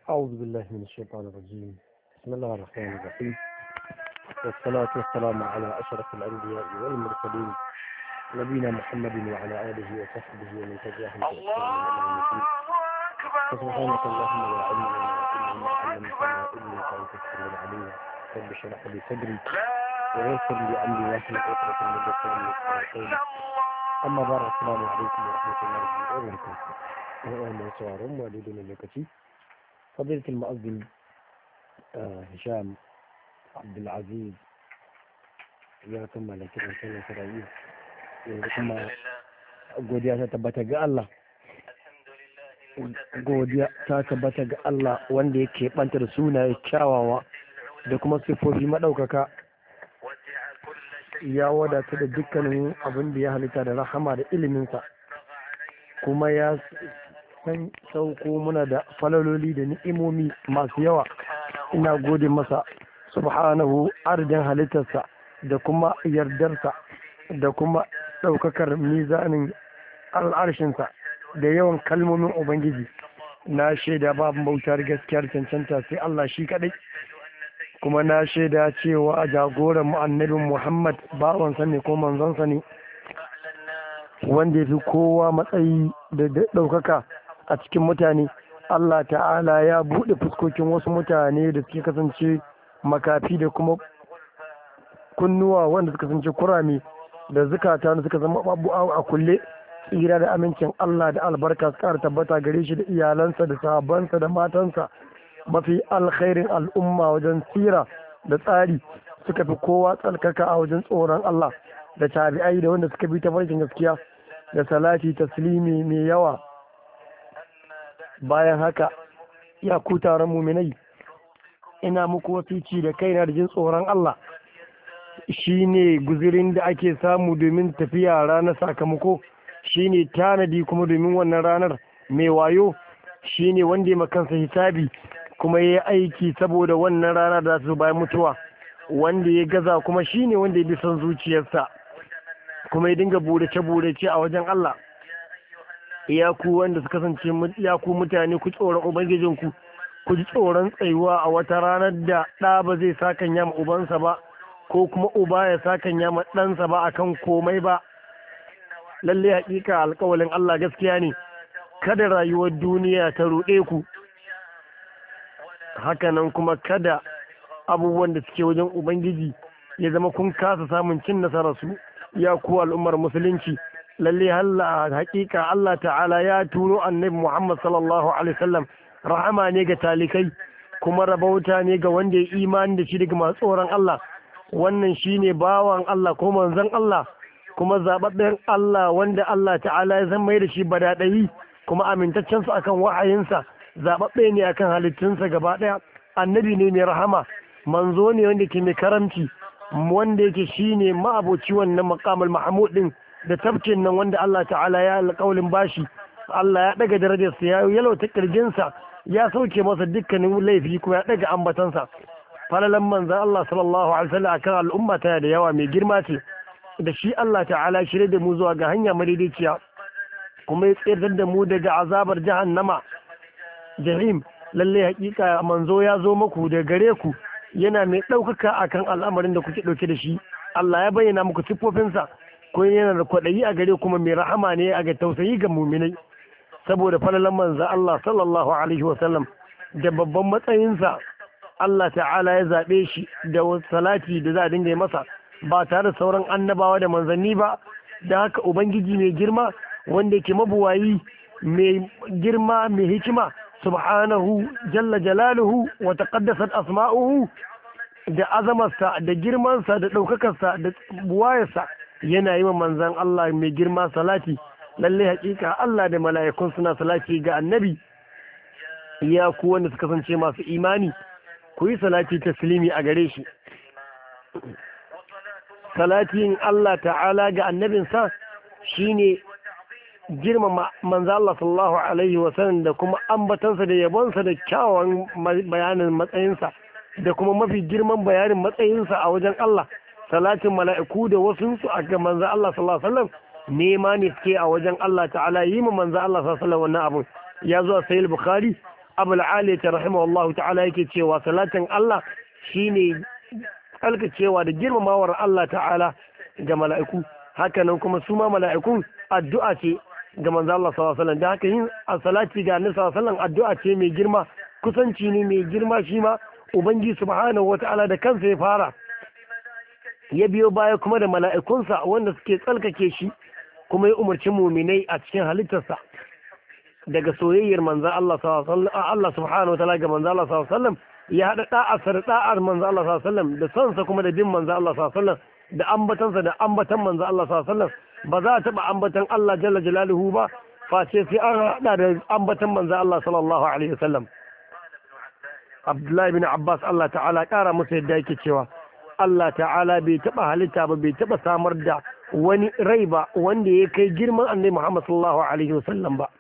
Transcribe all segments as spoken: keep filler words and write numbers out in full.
أعوذ بالله من الشيطان الرجيم. بسم الله الرحمن الرحيم، والصلاة والسلام على أشرف الأنبياء والمرسلين نبينا محمد وعلى آله وصحبه ومن تبعهم بإحسان إلى يوم الدين. فسبحانك اللهم لا علم لنا إلا ما علمتنا إنك أنت السميع العليم. رب اشرح لي صدري ويسر لي أمري واحلل عقدة من لساني يفقهوا قولي. أما بعد، السلام عليكم ورحمة الله وبركاته. وأهلا وسهلا والدين اللوكتي. فضيلة المؤذن آه هشام عبد العزيز ya kammala kiran sallar tarawih, yanzu kuma godiya ta tabbata ga Allah godiya ta tabbata ga Allah wanda yake banta da sunaye kyawawa da kuma sifofi madaukaka, ya wadata da dukkanin abin da ya halitta da rahama da iliminsa, kuma ya san sauko muna da falaloli da ni'imomi masu yawa. Ina gode masa subhanahu ardin halittarsa da kuma yardarsa da kuma ɗaukakar mizanin al'arshinsa da yawan kalmomin Ubangiji. Na shaida babu bautar gaskiyar cancanta sai Allah shi kaɗai, kuma na shaida cewa jagoran mu annabin Muhammad bawansa ne ko manzonsa ne, wanda ya fi kowa matsayi da ɗaukaka a cikin mutane. Allah ta'ala ya buɗe fuskokin wasu mutane da suke kasance makafi da kuma kunnuwa wanda suka kasance kurame da zukata da suka zama abu a kulle. Tsira da amincin Allah da albarka su ƙara tabbata gare shi da iyalansa da sahabbansa da matansa, mafi alkhairin al'umma wajen tsira da tsari, suka fi kowa tsarkaka a wajen tsoron Allah, da tabi'ai da wanda suka bi ta farkin gaskiya, da salati taslimi mai yawa. Bayan haka, ya ku taron muminai, ina muku wasici da kaina da jin tsoron Allah. Shi ne guzirin da ake samu domin tafiya ranar sakamako, shi ne tanadi kuma domin wannan ranar. Mai wayo shi ne wanda ya makansa hisabi kuma ya yi aiki saboda wannan rana da su bayan mutuwa. Wanda ya gaza kuma shi ne wanda ya bi son zuciyarsa kuma ya dinga burace-burace a wajen Allah. Ya ku wanda suka kasance ya ku mutane, ku tsoron ubangijinku, ku ji tsoron tsayuwa a wata ranar da ɗa ba zai sakan yama ubansa ba, ko kuma uba ya sakan yama ɗansa ba akan komai ba. Lalle hakika alƙawalin Allah gaskiya ne. Kada rayuwar duniya ta ruɗe ku, hakanan kuma kada abubuwan da suke wajen ubangiji ya zama kun kasa samun cin nasararsu. Ya ku al'ummar musulunci, lalle halla hakika Allah ta'ala ya turo annabi Muhammad sallallahu alaihi wasallam rahama ne ga talikai, kuma rabauta ne ga wanda ya imani da shi daga masu tsoron Allah. Wannan shine bawan Allah ko manzon Allah, kuma zababben Allah wanda Allah ta'ala ya zama da shi badadai kuma amintaccen sa akan wahayinsa, zababbe ne akan halittunsa gaba daya. Annabi ne mai rahama, manzo ne wanda ke mai karamci, wanda yake shine ma'aboci wannan maqamul mahmud din da tabkin nan wanda Allah ta'ala ya alƙawlin bashi. Allah ya daga darajarsa, ya yalwata kirjinsa, ya sauke masa dukkanin laifi kuma ya daga ambatansa. Falalan manzan Allah sallallahu alaihi wasallam akan al'umma ta da yawa mai girma ce, da shi Allah ta'ala shirye da mu zuwa ga hanya madaidaiciya, kuma ya tsirtar da mu daga azabar jahannama jahim. Lalle hakika manzo ya zo muku da gare ku, yana mai ɗaukaka akan al'amarin da kuke ɗauke da shi. Allah ya bayyana muku siffofinsa, ko yana da kwaɗayi a gare kuma mai rahama ne a ga tausayi ga muminai. Saboda falalan manzan Allah sallallahu alaihi wasallam da babban matsayinsa, Allah ta'ala ya zaɓe shi da salati da za a dinga masa ba tare da sauran annabawa da manzanni ba. Da haka Ubangiji mai girma, wanda ke mabuwayi, mai girma, mai hikima, subhanahu jalla jalaluhu wa taqaddasat asma'uhu, da azamarsa da girmansa da ɗaukakarsa da buwayarsa, yana yi wa manzan Allah mai girma salati. Lalle hakika Allah da mala'ikun suna salati ga annabi. Ya ku wanda suka kasance masu imani, ku yi salati taslimi a gare shi. Salatin Allah ta'ala ga annabinsa shine girmama manzo Allah sallallahu alaihi wasallam da kuma ambatansa da yabonsa da kyawawan bayanin matsayinsa da kuma mafi girman bayanin matsayinsa a wajen Allah. Salatin mala'iku da wasunsu a ga manzo Allah sallallahu alaihi wasallam nema ne suke a wajen Allah ta'ala yi ma manzo Allah sallallahu alaihi wasallam wannan abun. Ya zo a sahih Bukhari abul ali ta rahimahullahu ta'ala yake cewa salatin Allah shine alkacewa da girmamawar Allah ta'ala ga mala'iku, hakanan kuma su ma mala'ikun addu'a ce ga manzo Allah sallallahu alaihi wasallam. da haka yin salati ga annabi sallallahu alaihi wasallam addu'a ce mai girma, kusanci ne mai girma. shi ma ubangiji subhanahu wata'ala da kansa ya fara, ya biyo baya kuma da mala'ikunsa wanda suke tsalkake shi, kuma ya umarci muminai a cikin halittarsa daga soyayyar manzo Allah sallallahu alaihi wasallam. Allah subhanahu wata'ala ga manzo Allah sallallahu alaihi wasallam ya hada da'ar da'ar manzo Allah sallallahu alaihi wasallam da sonsa kuma da bin manzo Allah sallallahu alaihi wasallam da ambatansa da ambatan manzo Allah sallallahu alaihi wasallam. ba za a taɓa ambatan Allah jalla jalaluhu ba face sai an haɗa da ambatan manzo Allah sallallahu alaihi wasallam. Abdullahi bin Abbas Allah ta'ala ƙara musu yadda yake cewa Allah ta'ala bai taɓa halitta ba, bai taɓa samar da wani rai ba wanda ya kai girman annabi Muhammad sallallahu alaihi wasallam ba.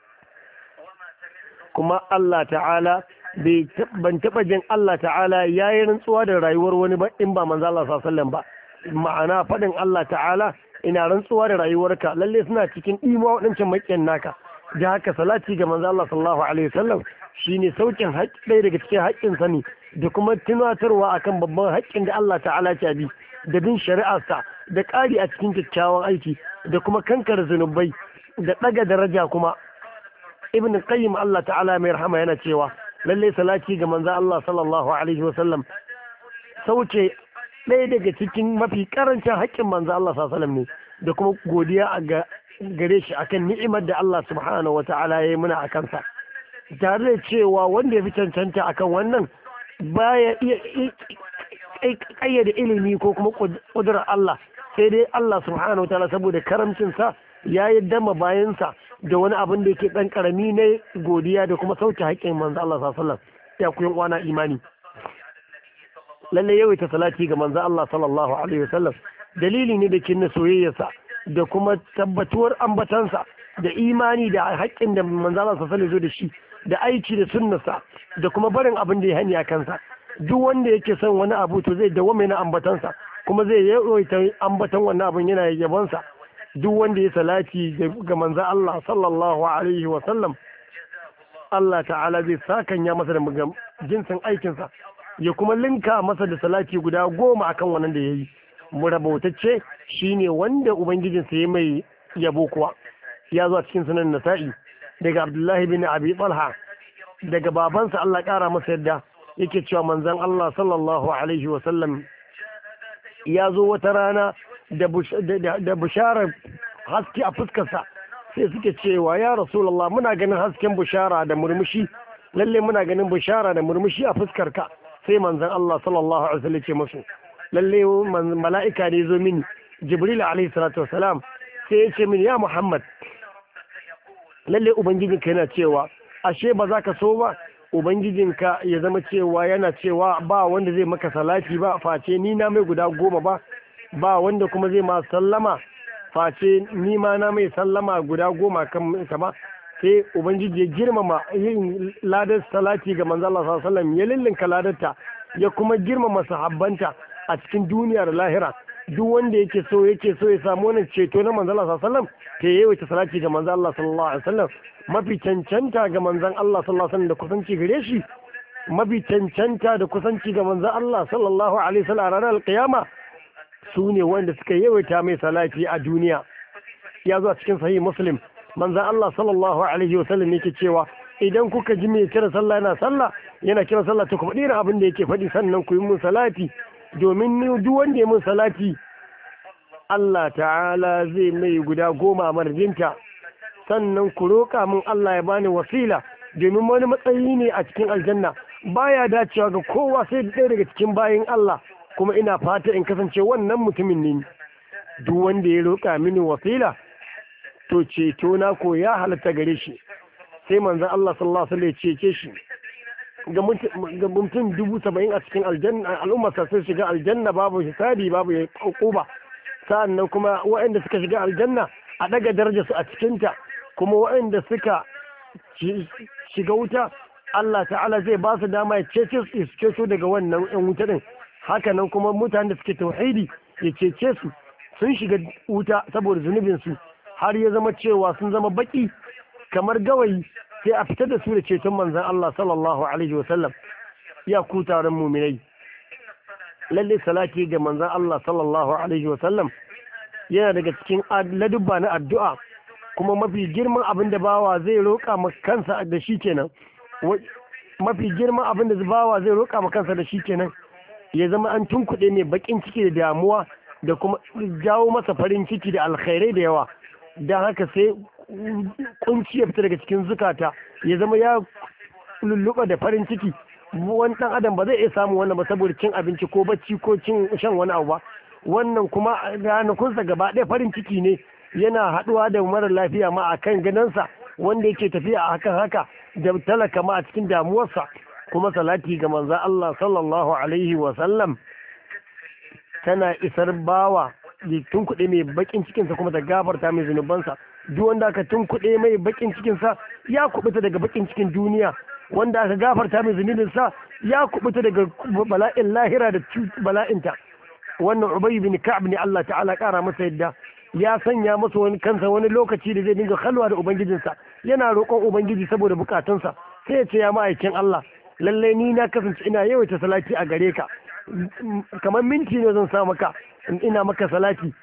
Kuma Allah ta'ala bai ban taɓa jin Allah ta'ala yayi rantsuwa da rayuwar wani ba in ba manzo Allah sallallahu alaihi wasallam ba. Ma'ana faɗin Allah ta'ala ina rantsuwa da rayuwarka, lalle suna cikin ɗimuwa waɗancan maƙiyan naka. Da haka salati ga manzo Allah sallallahu alaihi wasallam shine saukin haƙƙi ɗaya daga cikin haƙƙin sa ne, da kuma tunatarwa akan babban haƙƙin da Allah ta'ala ta bi, da bin shari'arsa, da ƙari a cikin kyakkyawan aiki, da kuma kankar zunubai, da ɗaga daraja. kuma Ibn Qayyim Allah ta'ala mai rahama yana cewa lalle salati ga manzo Allah sallallahu alaihi wasallam sauke ɗaya daga cikin mafi karancin haƙƙin manzo Allah sallallahu alaihi wasallam ne, da kuma godiya a gare shi akan ni'imar da Allah subhanahu wata'ala ya yi muna a kansa, tare da cewa wanda ya fi cancanta akan wannan baya iya ƙayyade ilimi ko kuma ƙudurar Allah, sai dai Allah subhanahu wata'ala saboda karamcinsa ya yi dama bayansa da wani abin da yake ɗan ƙarami na godiya da kuma sauke haƙƙin manzo Allah sallallahu alaihi wasallam. Ya ku yan uwana imani, lalle yawaita salati ga manzo Allah sallallahu alaihi wasallam dalili ne da ke na soyayyarsa da kuma tabbatuwar ambatansa da imani da haƙƙin da manzo Allah sallallahu alaihi wasallam da shi, da aiki da sunnarsa, da kuma barin abin da ya hani a kansa. Duk wanda yake son wani abu to zai dawwame na ambatansa, kuma zai yawaita ambatan wannan abin yana yabonsa. Duk wanda ya salati ga manzo Allah sallallahu alaihi wasallam, Allah ta'ala zai sakanya masa da jinsin aikinsa, ya kuma linka masa da salati guda goma akan wannan da ya yi. Murabautacce shine wanda ubangijinsa ya mai yabo kuwa. Ya zo a cikin sunan Nasa'i daga Abdullahi bin Abi Talha daga babansa Allah ƙara masa yadda yake cewa manzon Allah sallallahu alaihi wasallam ya zo wata rana da bisharar haske a fuskarsa, sai suke cewa ya Rasulullah muna ganin hasken bishara da murmushi, lalle muna ganin bishara da murmushi a fuskarka. Sai manzon Allah sallallahu alaihi wasallam ce musu lalle mala'ika ne zo mini, Jibril alaihi salatu wasalam, sai ya ce mini ya Muhammad lalle ubangijinka yana cewa ashe ba za ka so ba ubangijinka ya zama cewa yana cewa ba wanda zai maka salati ba face ni na mai guda goma ba, ba wanda kuma zai ma sallama face ni ma na mai sallama guda goma kan sa ba. Sai ubangiji ya girmama yin ladar salati ga manzo Allah sallallahu alaihi wasallam, ya lillinka ladarta, ya kuma girmama sahabbanta a cikin duniya da lahira. Duk wanda yake so yake so ya samu wannan ceto na manzo Allah sallallahu alaihi wasallam, ke yawaita salati ga manzo Allah sallallahu alaihi wasallam. Mafi cancanta ga manzon Allah sallallahu alaihi wasallam da kusanci gare shi, mafi cancanta da kusanci ga manzon Allah sallallahu alaihi wasallam a ranar alkiyama su ne wanda suka yawaita mai salati a duniya. Ya zo a cikin sahih Muslim, manzon Allah sallallahu alaihi wasallam yake cewa idan kuka ji mai kira sallah yana sallah yana kira sallah to kuma dira abin da yake faɗi, sannan ku yi mun salati, domin ni duk wanda ya mun salati Allah ta'ala zai mai guda goma a marjinta. Sannan ku roƙa min Allah ya bani wasila, domin wani matsayi ne a cikin aljanna baya dacewa ga kowa sai ɗaya daga cikin bayin Allah, kuma ina fata in kasance wannan mutumin ne. Duk wanda ya roƙa mini wasila to ceto na ko ya halatta gare shi. Sai manzon Allah sallallahu alaihi wasallam ya cece shi ga mutum dubu saba'in a cikin aljanna, al'ummar sa sai shiga aljanna babu hisabi babu uquba. Sa'annan kuma waɗanda suka shiga aljanna a daga darajar su a cikinta, kuma waɗanda suka shiga wuta Allah ta'ala zai ba su dama ya cece su cece daga wannan yan wuta din. Haka nan kuma mutanen da suke tauhidi ya cece su, sun shiga wuta saboda zunubin su har ya zama cewa sun zama baki kamar gawayi, sai a fitar da su da ceton manzon Allah sallallahu alaihi wasallam. Ya ku taron muminai, lalle salati ga manzon Allah sallallahu alaihi wasallam yana daga cikin ladubba na addu'a, kuma mafi girman abin da bawa zai roƙa ma kansa da shi kenan mafi girman abin da bawa zai roƙa ma kansa da shi kenan ya zama an tunkuɗe mai baƙin ciki da damuwa da kuma jawo masa farin ciki da alkhairai da yawa. Don haka sai kunci ya fita daga cikin zukata, ya zama ya lulluɓa da farin ciki. Wani ɗan adam ba zai iya samun wannan ba saboda cin abinci ko bacci ko cin shan wani abu ba. Wannan kuma ranakunsa gaba ɗaya farin ciki ne, yana haɗuwa da mara lafiya ma a kan gadansa, wanda yake tafiya a hakan haka da talaka ma a cikin damuwarsa. Kuma salati ga manzon Allah sallallahu alaihi wa sallam tana isar bawa da tunkuɗe mai bakin cikinsa kuma da gafarta mai zunubansa. Duk wanda aka tunkuɗe mai bakin cikinsa ya kubuta daga bakin cikin duniya, wanda aka gafarta mai zunubinsa ya kubuta daga bala'in lahira da bala'inta. Wannan Ubay bin Ka'ab ne, Allah ta'ala ƙara masa yadda ya sanya masa wani kansa wani lokaci da zai dinga kalwa da ubangijinsa, yana roƙon ubangiji saboda bukatunsa. Sai ya ce, ya ma'aikin Allah, lallai ni na kasance ina yawaita salati a gare ka, kamar minti ne zan sa maka ina maka salati,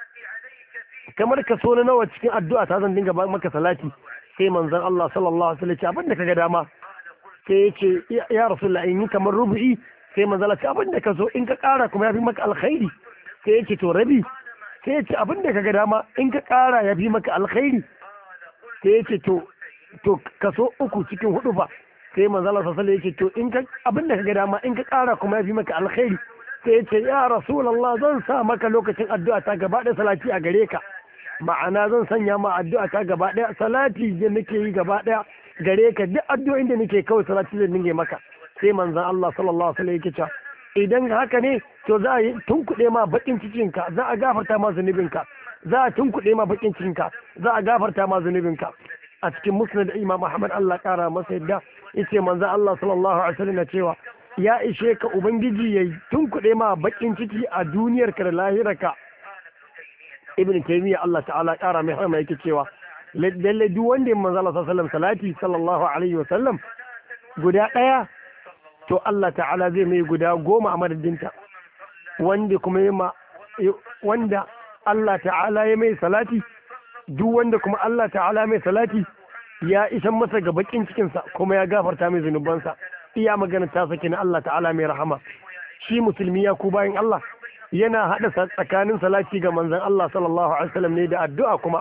kamar ka so na nawa cikin addu'a ta zan dinga maka salati. Sai manzon Allah sallallahu alaihi wasallam ya ce, abin da kaga dama. Sai ya ce, ya rasulullah, in yi kamar rubu'i. Sai manzon Allah ce, abin da ka so, in ka ƙara kuma ya fi maka alkhairi. Sai ya ce, to rabi. Sai ya ce, abin da kaga dama, in ka ƙara ya fi maka alkhairi. Sai ya ce, to to kaso uku cikin hudu fa. Sai manzo Allah sallallahu alaihi wasallam yake, to in ka abinda kaga dama in ka ƙara kuma yafi maka alkhairi. Sai yace, ya rasulullah, zan sa maka lokacin addu'a ta gaba da salati a gare ka, ma'ana zan sanya ma addu'a ta gaba daya salati da nake yi gaba daya gare ka, duk addu'o'in da nake kawai salati zan dinge maka. Sai manzo Allah sallallahu alaihi wasallam yake cewa, idan haka ne to za a yi tunkuɗe ma bakin cikinka, za a gafarta ma zunubinka, za a tunkuɗe ma bakin cikinka, za a gafarta ma zunubinka. A cikin musnad Imam Ahmad, Allah kara masa yadda, yace manzo Allah sallallahu alaihi wasallam cewa, ya ishe ka ubangiji ya tunkuɗe ma bakin ciki a duniyar ka da lahirarka. Ibn Taymiyyah, Allah ta'ala kara mai rahama, yake cewa lalle duk wanda ya manzo Allah sallallahu alaihi wasallam salati sallallahu alaihi wasallam guda daya, to Allah ta'ala zai mai guda goma a madadinta. Wanda kuma ya wanda Allah ta'ala ya mai salati, duk wanda kuma Allah ta'ala mai salati ya isan masa ga bakin cikinsa kuma ya gafarta mai zunubansa. Iya magana ta sake na Allah ta'ala mai rahama. Shi musulmi, ya ku bayan Allah, yana haɗa tsakanin salati ga manzon Allah sallallahu alaihi wasallam ne da addu'a kuma.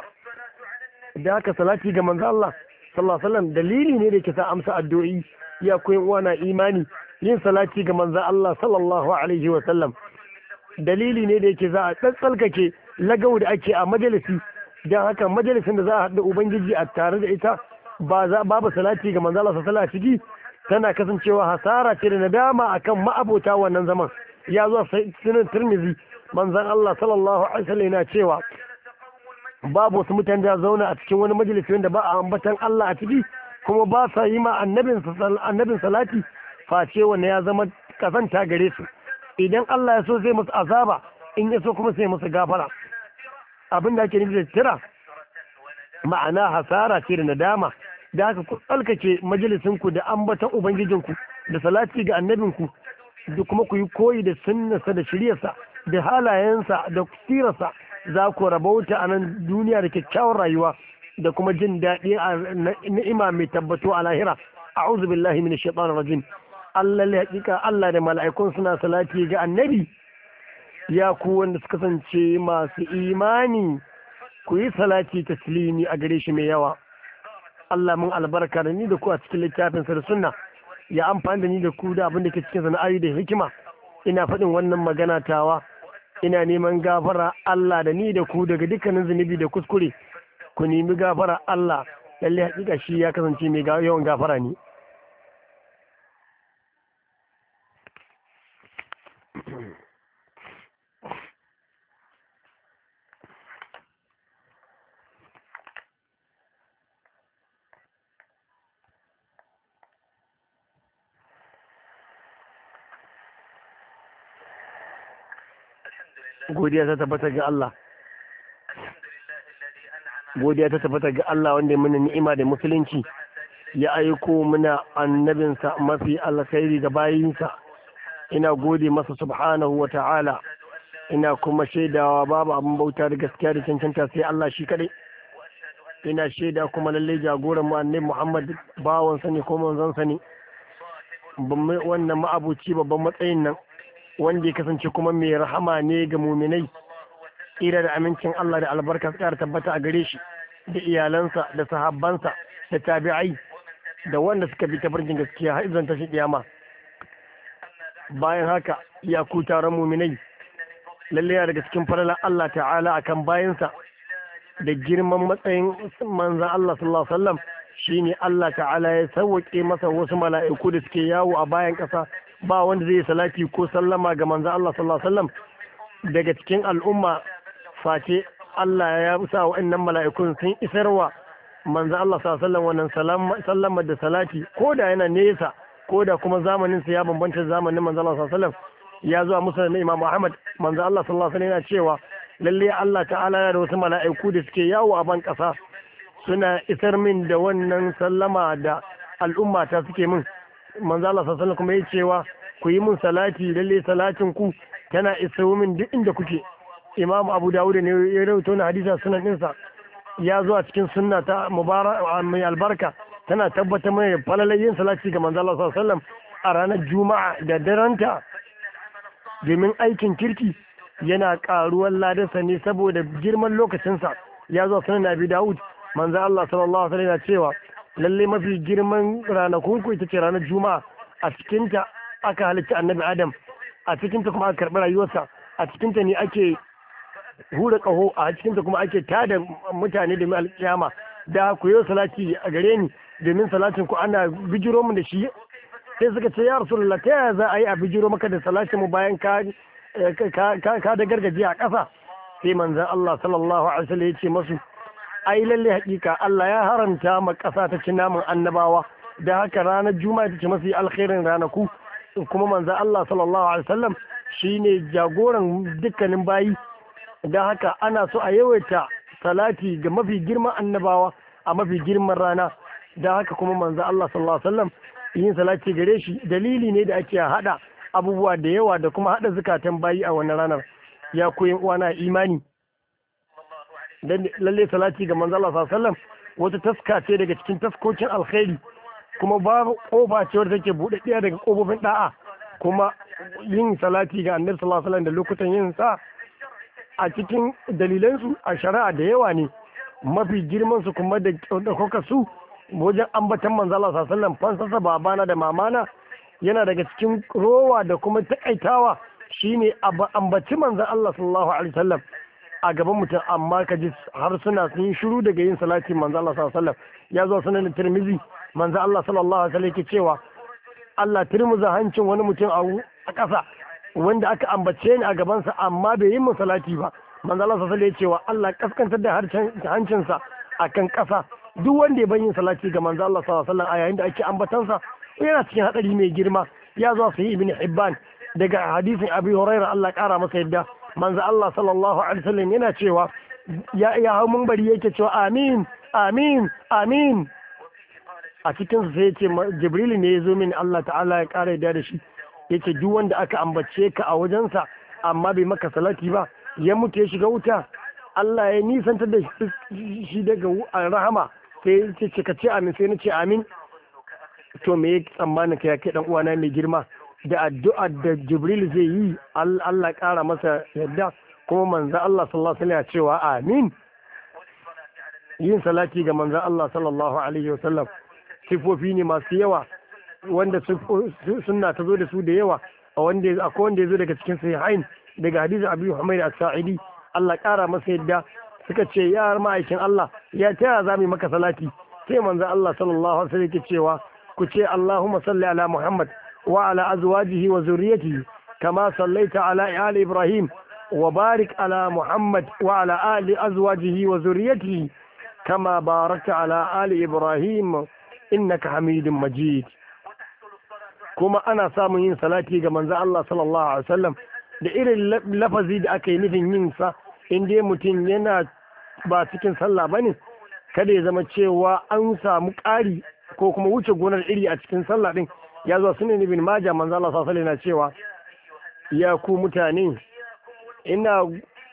Da haka salati ga manzon Allah sallallahu alaihi wasallam dalili ne da ke sa amsa addu'o'i. Ya ku uwa na imani, yin salati ga manzon Allah sallallahu alaihi wasallam dalili ne da yake za a tsatsalkake lagau da ake a majalisi. Don haka majalisin da za a haɗa ubangiji a tare da ita ba za babu salati ga manzo Allah sallallahu alaihi wasallam, tana kasancewa hasara ce da nadama akan ma'abota wannan zaman. Ya zo sunan Tirmidhi, manzon Allah sallallahu alaihi wasallam yana cewa babu wasu mutane da zauna a cikin wani majalisi wanda ba a ambatan Allah a ciki, kuma ba sa yi ma annabin annabin salati, face wanda ya zama kazanta gare su. Idan Allah ya so zai musu azaba, in ya so kuma sai musu gafara. Abin da ake nufi da tira ma'ana hasara ce da nadama. Da haka ku tsalkace majalisinku da ambatan ubangijinku da salati ga annabinku, da kuma ku yi koyi da sunnarsa da shiryarsa da halayensa da sirarsa, za ku rabauta a nan duniya da kyakkyawar rayuwa da kuma jin daɗi a ni'ima mai tabbato a lahira. A'udhu billahi minash shaitanir rajim. Allah la hakika Allah da mala'ikun suna salati ga annabi. Ya ku wanda suka kasance masu imani, ku yi salati taslimi a gare shi mai yawa. Allah mun albarka da ni da ku a cikin littafinsa da sunna, ya amfani da ni da ku da abin da ke cikin sana'ayi da hikima. Ina faɗin wannan magana tawa, ina neman gafara Allah da ni da ku daga dukkanin zunubi da kuskure. Ku nemi gafara Allah, lalle hakika shi ya kasance mai yawan gafara ne. Godiya ta tabbata ga Allah. Godiya ta tabbata ga Allah wanda ya mana ni'ima da musulunci, ya aiko mana annabinsa mafi alkhairi ga bayinsa. Ina gode masa subhanahu wa ta'ala, ina kuma shaidawa babu abin bauta da gaskiya da cancanta sai Allah shi kadai. Ina shaida kuma lalle jagoran mu annabi Muhammad bawan sa ne ko manzon sa ne, wannan ma'abuci babban matsayin nan wanda ya kasance kuma mai rahama ne ga muminai. Ira da amincin Allah da albarka su ƙara tabbata a gare shi da iyalansa da sahabbansa da tabi'ai da wanda suka bi tafarkin gaskiya har izan tashi kiyama. Bayan haka ya ku taron muminai, lalle ya daga cikin falalar Allah ta'ala akan bayansa da girman matsayin manzan Allah sallallahu alaihi wasallam shine Allah ta'ala ya sauke masa wasu mala'iku da suke yawo a bayan ƙasa, ba wanda zai salati ko sallama ga manzan Allah sallallahu alaihi wasallam daga cikin al'umma face Allah ya sa wa'annan mala'ikun sun isarwa manzan Allah sallallahu alaihi wasallam wannan sallama da salati, ko da yana nesa ko da kuma zamanin sa ya bambanta zamanin manzan Allah sallallahu alaihi wasallam. Ya zuwa musa na Imam Ahmad, manzo Allah sallallahu alaihi wasallam yana cewa lalle Allah ta'ala ya da wasu mala'iku da suke yawo a ban kasa suna isar min da wannan sallama da al'umma ta suke min. Manzo Allah sallallahu alaihi wasallam kuma ya cewa ku yi min salati, lalle salatin ku tana isar min duk inda kuke. Imam Abu Dawud ne ya rawaito na hadisi sunan dinsa, ya zo a cikin sunna ta mubaraka mai albarka, tana tabbatar mai falalar yin salati ga manzo Allah sallallahu alaihi wasallam a ranar Juma'a da daranta, domin aikin kirki yana karuwar ladarsa ne saboda girman lokacinsa. Ya zo sunan Abi Dawud, manzo Allah sallallahu alaihi wasallam cewa lalle mafi girman ranakun ku ita ce ranar Juma'a. A cikinta aka halitta annabi Adam, a cikinta kuma aka karɓi rayuwarsa, a cikinta ne ake hura ƙaho, a cikinta kuma ake tada mutane da mai alƙiyama. Da ku yi salati a gare ni domin salatin ku ana bijiro mu da shi. Sai suka ce ya Rasulullah, ta yaya za a yi a bijiro maka da salatin mu bayan ka ka da gargaje a ƙasa? Sai manzon Allah sallallahu alaihi wasallam ya ce masu, ai lalle hakika Allah ya haramta ma ƙasa ta ci namun annabawa, da haka ranar Juma'a ta ce masu alkhairin ranaku. Kuma manzon Allah sallallahu alaihi wasallam shine jagoran dukkanin bayi, da haka ana so a yawaita salati ga mafi girman annabawa a mafi girman rana. Da haka kuma manzon Allah sallallahu alaihi wasallam yin salati gare shi dalili ne da ake hada abubuwa da yawa da kuma hada zukatan bayi a wannan ranar. Ya koyin uwana imani, dan lalle salati ga manzo Allah sallallahu alaihi wasallam wata taska ce daga cikin taskokin alkhairi, kuma babu kofa ce wadda take bude ɗaya daga kofofin da'a. Kuma yin salati ga annabi sallallahu alaihi wasallam da lokutan yin sa a cikin dalilan su a shari'a da yawa ne, mafi girman su kuma da kokar su wajen ambatan manzo Allah sallallahu alaihi wasallam, fansasa babana da mamana yana daga cikin rowa da kuma takaitawa shine ambaci manzo Allah sallallahu alaihi wasallam a gaban mutum, amma ka ji har suna sun shiru daga yin salati manzo Allah sallallahu alaihi wasallam. Ya zo sunan Tirmidhi, manzo Allah sallallahu alaihi wasallam yake cewa Allah turmuza hancin wani mutum a ƙasa wanda aka ambace ni a gabansa amma bai yi min salati ba. Manzo Allah sallallahu alaihi wasallam ya cewa Allah kaskantar da hancinsa akan ƙasa. Duk wanda ya bayin salati ga manzo Allah sallallahu alaihi wasallam a yayin da ake ambatansa yana cikin hadari mai girma. Ya zo sahih ibn Hibban daga hadisin Abi Hurairah, Allah kara masa yadda, manzo Allah sallallahu alaihi wasallam yana cewa ya ya hau munbari yake cewa amin amin amin. A cikin sai yace Jibril ne ya zo min, Allah ta'ala ya kara yadda da shi, yace duk wanda aka ambace ka a wajensa amma bai maka salati ba ya mutu ya shiga wuta, Allah ya nisantar da shi daga rahama. Sai ce ce ka ce amin, sai na ce amin. To me ya tsammanin ka ya kai dan uwana mai girma da addu'a da Jibril zai yi Allah kara masa yadda, kuma manzo Allah sallallahu alaihi wasallam ya cewa amin. Yin salati ga manzo Allah sallallahu alaihi wasallam sifofi ne masu yawa wanda sunna ta zo da su da yawa, a wanda akwai wanda ya zo daga cikin sahihain daga hadisin Abi Humayd as-Sa'idi, Allah kara masa yadda, suka ce ya ma'aikin Allah ya taya za mu maka salati? Sai manzo Allah sallallahu alaihi wasallam yake cewa ku ce Allahumma salli ala Muhammad wa ala azwajihi wa zurriyyatihi kama sallaita ala ali Ibrahim wa barik ala Muhammad wa ala ali azwajihi wa zurriyyatihi kama barakta ala ali Ibrahim innaka Hamidum Majid. Kuma ana samun yin salati ga manzo Allah sallallahu alaihi wasallam da irin lafazi da aka yi nufin yin sa, in dai mutum yana ba cikin sallah bane, kada ya zama cewa an samu ƙari ko kuma wuce gonar iri a cikin sallah din ya zo sunan ibn majah manzo Allah sallallahu alaihi wasallam cewa ya ku mutane ina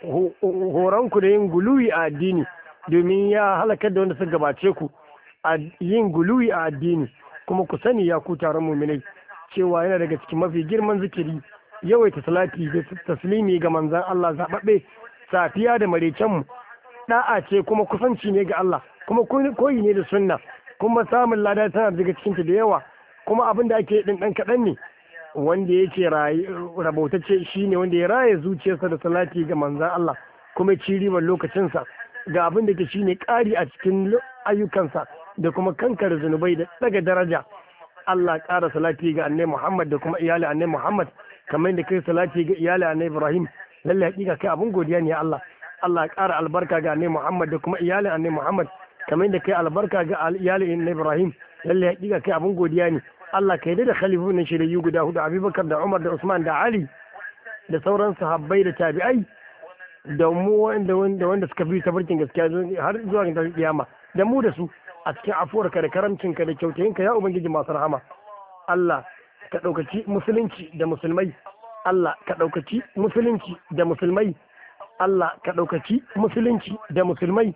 horon ku da yin guluwi a addini domin ya halakar da wanda suka gabace ku a yin guluwi a addini kuma ku sani ya ku taron mu'minai cewa yana daga cikin mafi girman zikiri yawaita salati da taslimi ga manzon Allah zababbe safiya da marecen mu da'a ce kuma kusanci ne ga Allah kuma koyi ne da sunna kuma samun lada tana daga cikin ta da yawa kuma abin da ake din dan kadan ne wanda yake rabautacce shine wanda ya raye zuciyarsa da salati ga manzon Allah kuma ci ribar lokacinsa ga abin da ke shine ƙari a cikin ayyukansa da kuma kankare zunubai da daga daraja. Allah ƙara salati ga annabi Muhammad da kuma iyali annabi Muhammad kamar da kai salati ga iyali annabi Ibrahim lalle hakika kai abin godiya ne Allah. Allah ƙara albarka ga annabi Muhammad da kuma iyali annabi Muhammad kamar da kai albarka ga iyali annabi Ibrahim lalle hakika kai abin godiya ne Allah kai da khalifun shiriyu guda hudu Abubakar da Umar da Usman da Ali da sauran sahabbai da tabi'ai da mu wanda wanda wanda suka bi tabarkin gaskiya har zuwa ga kiyama da mu da su a cikin afuwarka da karamcinka da kyautayinka ya ubangiji masu rahama. Allah ka ɗaukaci musulunci da musulmai Allah ka ɗaukaci musulunci da musulmai Allah ka ɗaukaci musulunci da musulmai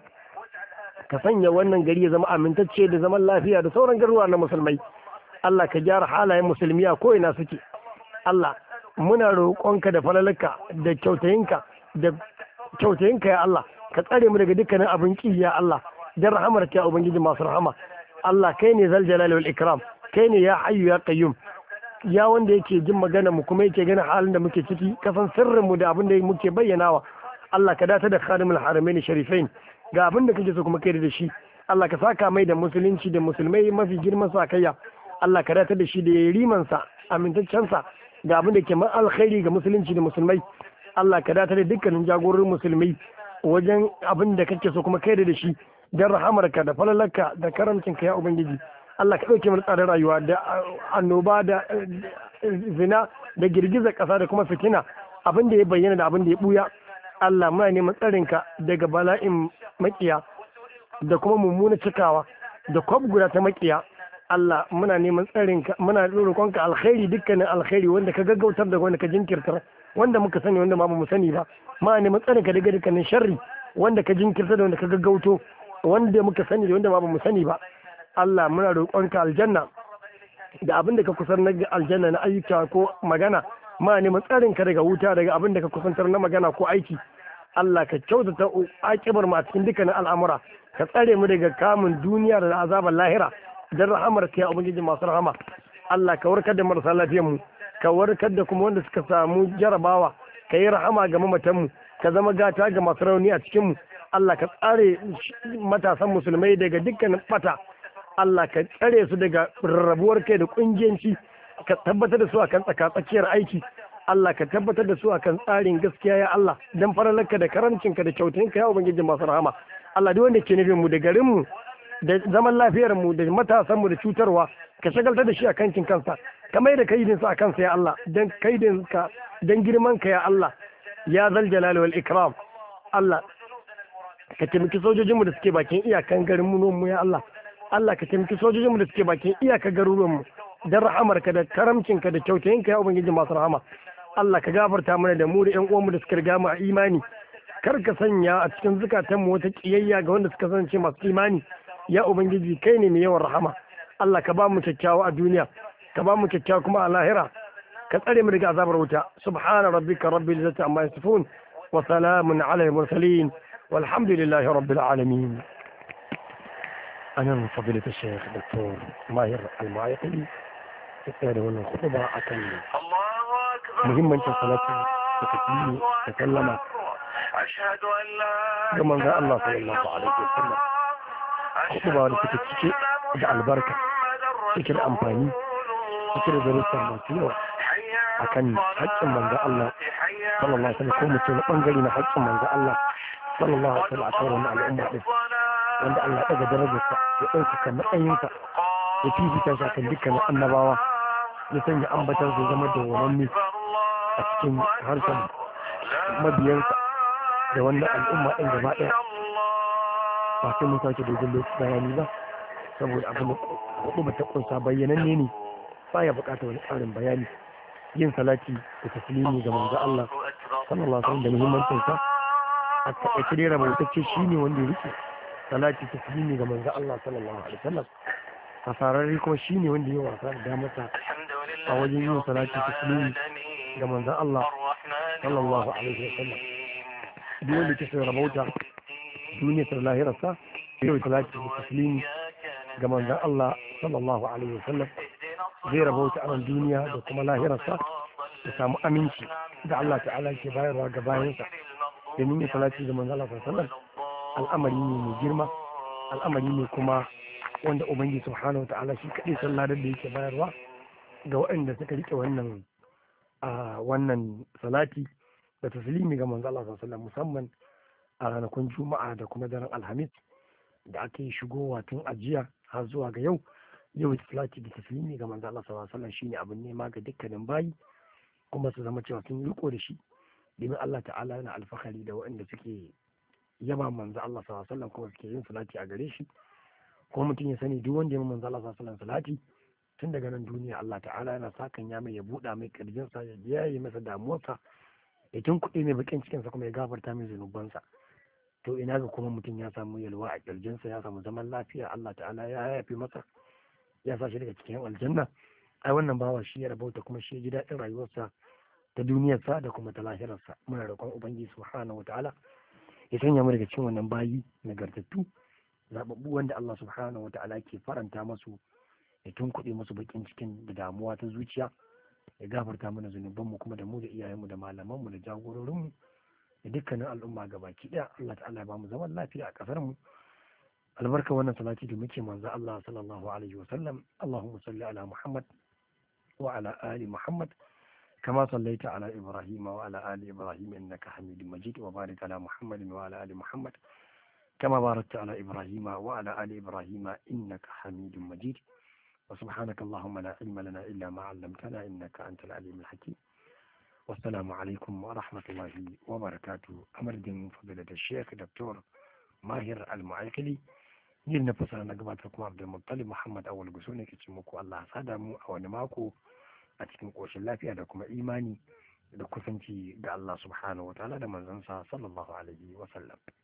ka sanya wannan gari ya zama amintacce da zaman lafiya da sauran garuruwa na musulmai. Allah ka gyara halayen musulmi a ko'ina suke. Allah muna roƙonka da falalarka da kyautayinka da kyautayinka ya Allah ka tsare mu daga dukkanin abin ƙi ya Allah dan rahamar ka ubangiji masu rahama. Allah kai ne zal jalali wal ikram kai ne ya hayyu ya qayyum ya wanda yake jin magana mu kuma yake ganin halin da muke ciki kasan sirrin mu da abin da muke bayyanawa. Allah ka dace da khadimul haramain sharifain ga abin da kake so kuma kai da shi. Allah ka saka mai da musulunci da musulmai mafi girman sakayya. Allah ka dace da shi da riman sa amintaccen sa ga abin da ke man alkhairi ga musulunci da musulmai. Allah ka dace da dukkanin jagororin musulmai wajen abin da kake so kuma kai da shi dan rahamarka da falalarka da karamcinka ya ubangiji. Allah ka ɗauke mana tsadar rayuwa da annoba da zina da girgizar ƙasa da kuma fitina abin da ya bayyana da abin da ya buya. Allah muna neman tsarinka daga bala'in makiya da kuma mummuna cikawa da kwab guda ta makiya. Allah muna neman tsarinka muna roƙonka alkhairi dukkanin alkhairi wanda ka gaggautar da wanda ka jinkirtar wanda muka sani wanda ba mu sani ba. Muna neman tsarinka daga dukkanin sharri wanda ka jinkirtar da wanda ka gaggauto wanda muka sani da wanda ba mu sani ba. Allah muna roƙonka aljanna da abin da ka kusar na aljanna na ayyuka ko magana ma neman tsarinka daga wuta daga abin da ka kusantar na magana ko aiki. Allah ka kyautata akibar mu a cikin dukkanin al'amura ka tsare mu daga kamun duniya da azabar lahira dan rahamar ka ya ubangiji masu rahama. Allah ka warkar da marasa lafiyar mu ka warkar da kuma wanda suka samu jarabawa ka yi rahama ga mamatan mu ka zama gata ga masu rauni a cikin mu. Allah ka tsare matasan musulmai daga dukkanin bata. Allah ka tsare su daga rarrabuwar kai da kungiyanci ka tabbatar da su akan tsakatsakiyar aiki. Allah ka tabbatar da su akan tsarin gaskiya ya Allah dan faralarka da karamcinka da kyautayinka ya ubangiji masu rahama. Allah duk wanda ke nufin mu da garin mu da zaman lafiyar mu da matasan mu da cutarwa ka shagaltar da shi a kankin kansa ka mai da kaidin sa akan sa ya Allah dan kaidin ka dan girman ka ya Allah ya zal jalali wal ikram. Allah ka taimaki sojojinmu da suke bakin iyakan garin mu ya Allah. Allah ka taimaki sojojinmu da suke bakin iyaka garuruwanmu don rahamarka da karamcinka da kyautayinka ya ubangiji masu rahama. Allah ka gafarta mana da mu da ƴan uwanmu da suka riga mu a imani kar ka sanya a cikin zukatanmu wata kiyayya ga wanda suka kasance masu imani ya ubangiji kai ne mai yawan rahama. Allah ka ba mu kyakkyawa a duniya ka ba mu kyakkyawa kuma a lahira ka tsare mu daga azabar wuta. Subhana rabbika rabbil izzati amma yasifun wa salamun ala al mursalin والحمد لله رب العالمين. أنا من فضيلة الشيخ دكتور ماهر المعيقلي الثاني من الخطبة أكن مهمة صلاة تكتيني تكلم كما قال الله صلى الله عليه وسلم خطبة لتكتيني جعل بركة فكر أمباني فكر ذلك المسيرة أكن حج من قال الله صلى الله عليه وسلم كومة لأنجلنا حج من قال الله صلى الله عليه وسلم أكبر مع الأمة به wanda Allah ya ɗaga darajarsa ya ɗaukaka matsayinsa ya fifita shi akan dukkanin annabawa ya sanya ambatar su zama da wamanni a cikin harshen mabiyansa da wannan al'umma ɗin gaba ɗaya ba sai mun sake dogon lokaci bayani ba saboda abin da hudu ba ta kunsa bayyananne ne baya bukatar wani ƙarin bayani. Yin salati da taslimi ga manzo Allah sallallahu alaihi wasallam da muhimmancin sa a taƙaice dai rabutacce shine wanda ya rike salati taslimi ga manzo Allah sallallahu alaihi wasallam. Hasararri kuma shine wanda ya wasa da damarsa a wajen yin salati taslimi ga manzo Allah sallallahu alaihi wasallam. Duk wanda ke son rabauta duniyar ta lahirarsa yau salati taslimi ga manzo Allah sallallahu alaihi wasallam zai rabauta a duniya da kuma lahirarsa ya samu aminci da Allah ta'ala ke bayarwa ga bayansa. Domin yin salati ga manzo Allah sallallahu alaihi wasallam al'amari ne mai girma, al'amari ne kuma wanda ubangiji subhanahu wa ta'ala shi kadai san ladar da yake bayarwa ga waɗanda suka rike wannan a wannan salati da taslimi ga manzo Allah sallallahu alaihi wasallam, musamman a ranakun juma'a da kuma daren alhamis da aka yi shigowa tun ajiya har zuwa ga yau. Yau salati da taslimi ga manzo Allah sallallahu alaihi wasallam shine abin nema ga dukkanin bayi, kuma su zama cewa sun riko da shi, domin Allah ta'ala yana alfahari da waɗanda suke yaba manzo Allah sallallahu alaihi wasallam kuma suke yin salati a gare shi. Kuma mutum ya sani duk wanda ya manzo Allah sallallahu alaihi wasallam salati tun daga nan duniya Allah ta'ala yana sakan ya mai ya buɗa mai kirjin sa, ya yaye masa damuwarsa, ya tunkuɗe mai bakin cikin sa kuma ya gafarta mai zunubansa. To ina ga kuma mutum ya samu yalwa a kirjin sa, ya samu zaman lafiya, Allah ta'ala ya yafe masa, ya sa shi daga cikin aljanna. Ai wannan bawa shi ya rabauta kuma shi ya ji daɗin rayuwarsa ta duniyarsa da kuma ta lahirarsa. Muna roƙon ubangiji subhanahu wataala ya sanya mu daga cikin wannan bayi nagartattu zababbu wanda Allah subhanahu wataala ke faranta masu, ya tunkuɗe masu bakin cikin da damuwa ta zuciya, ya gafarta mana zunubanmu kuma da mu da iyayenmu da malamanmu da jagororinmu da dukkanin al'umma gabaki ɗaya. Allah ta'ala ya ba mu zaman lafiya a ƙasar mu. Albarka wannan salati da muke manzo Allah sallallahu alaihi wasallam. Allahumma salli ala Muhammad wa ala ali Muhammad kama sallaita ala Ibrahim wa ala ali Ibrahim innaka Hamidum Majid, wa barik ala Muhammad wa ala ali Muhammad kama barakta ala Ibrahim wa ala ali Ibrahim innaka Hamidum Majid. Wa subhanaka Allahumma la ilma lana illa ma 'allamtana innaka antal alimul hakim. Wassalamu alaikum wa rahmatullahi wa barakatuh. Amardin fadilatu Sheikh Doctor Mahir Al-Mu'aykili, yin na fasara na gabatar kuma Abdul Muttalib Muhammad Awal Guso ne ke ce muku Allah sada mu a wani mako a cikin koshin lafiya da kuma imani da kusanci ga Allah subhanahu wa ta'ala da manzansa sallallahu alaihi wa sallam.